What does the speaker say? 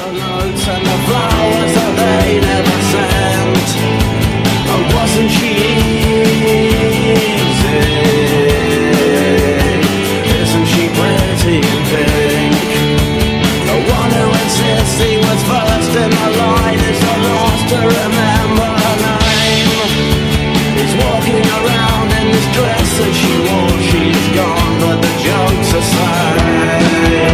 notes and the flowers that they never sent. Oh, wasn't she easy? Isn't she pretty in pink? The one who insists he was first in the line is the last to remember her name. He's walking around in this dress that she wore. She's gone, but the joke's the same.